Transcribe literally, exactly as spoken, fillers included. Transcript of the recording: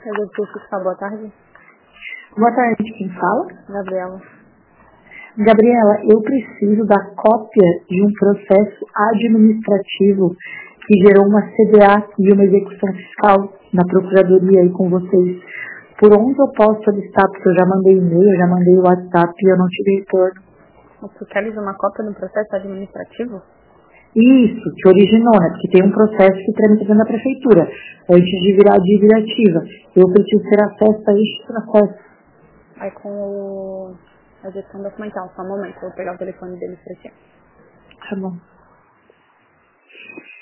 Eu preciso ficar. Boa tarde. Boa tarde, quem fala? Gabriela. Gabriela, eu preciso da cópia de um processo administrativo que gerou uma C D A e uma execução fiscal na Procuradoria aí com vocês. Por onde eu posso solicitar? Porque eu já mandei e-mail, já mandei WhatsApp e eu não tive retorno. Você quer uma cópia do processo administrativo? Isso, que originou, né? Porque tem um processo que tramita dentro da prefeitura. Antes de virar dívida ativa. Eu preciso ter acesso a este processo. Aí com o... a gestão documental, só um momento, eu vou pegar o telefone deles pra ti. Tá bom.